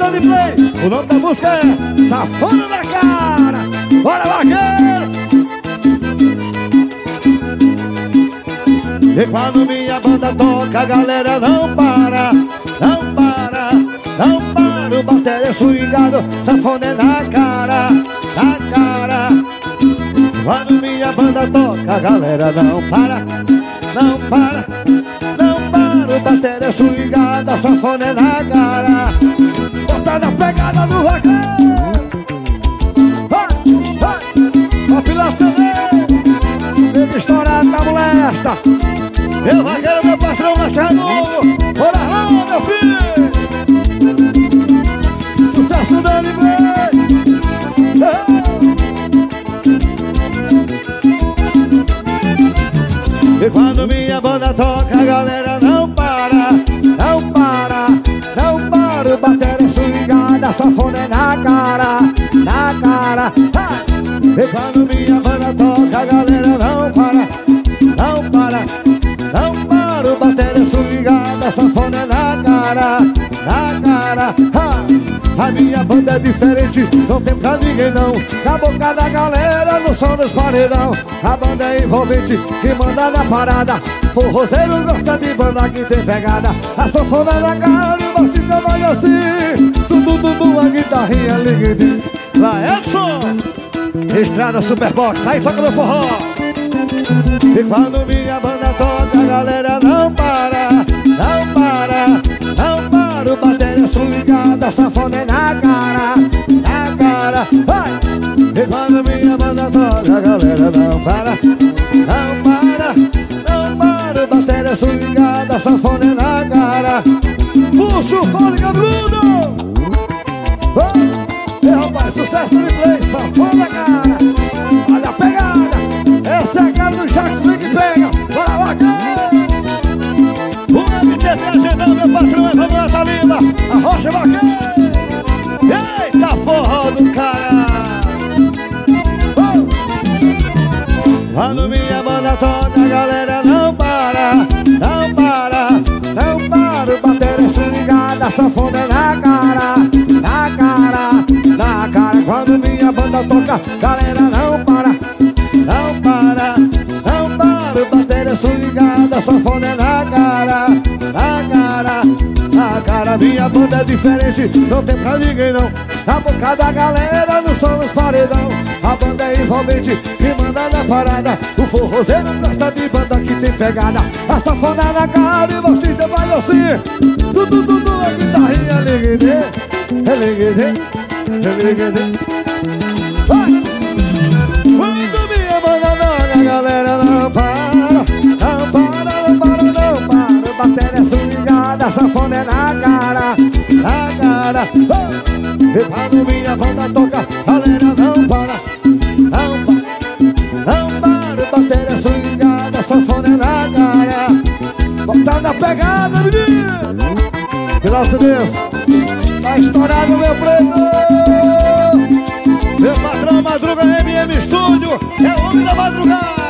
Stand Play. O nome da música é Safona na Cara. Bora, vaqueiro! E quando minha banda toca, a galera não para, não para, não para. O bateria swingado, sanfona é na cara, na cara. Quando minha banda toca, a galera não para, não para, não para. O bateria swingado, sanfona é na cara. Bota na pegada do vaqueiro. Vai, vai, ó piloto CD, nego estourado da molesta. Meu vaqueiro, meu patrão, Machado. Bora lá, meu filho. Sucesso da Libre. E quando minha banda toca, a galera não para, não para, não para. O bateria swingada, sanfona é na cara, na cara. E quando minha banda toca, a galera não para, não para, não para. O bateria swingada, sanfona é na cara, na cara. A minha banda é diferente, não tem pra ninguém não. Na boca da galera, no som dos paredão. A banda é envolvente, que manda na parada. Forrozeiro gosta de banda que tem pegada. A sanfona na cara e o baixista vai assim. Tudo, tudo, a guitarrinha ligue. Lá, Edson! Estrada Superbox, aí toca meu forró. E quando minha banda toca, a galera não para, não para, não para. O bateria swingada, sanfona é na cara, na cara. Vai! E quando minha banda toca, a galera não para, não para, não para. O bateria swingada, sanfona é na cara. Puxa o fôlego, Bruno! E rapaz, sucesso do Play, sanfona na cara. Olha a pegada, essa é a cara do Jackson que pega. Bora lá, cara! O MT agendando, meu patrão é Manuel Talima, a Rocha Vaqueiro. Eita, forró do cara! Quando minha banda toca, a galera não para, não para, não para. O bateria swingada, a sanfona é na cara, na cara, na cara. Quando minha banda toca, a galera não para, não para, não para. O bateria swingada, a sanfona é na cara, na cara, na cara. Minha banda é diferente, não tem pra ninguém não. Na boca da galera, no som dos paredão. A banda é envolvente, que manda na parada. O forrozeiro gosta de banda que tem pegada. A sanfona na cara e o baixista vai assim. Tudo, tudo, a guitarrinha ligue-de, ligue-de, ligue-de. Vai! Quando minha banda toca, a galera não para, não para, não para, não para. O bateria swingada, a sanfona é na cara, na cara. E quando minha banda toca, a galera não para, não para, não para. O bateria swingada, a sanfona é na cara. Botando a pegada, menino. Graças a Deus, tá estourado meu preto. Meu patrão Madruga MM Studio, é o homem da madrugada.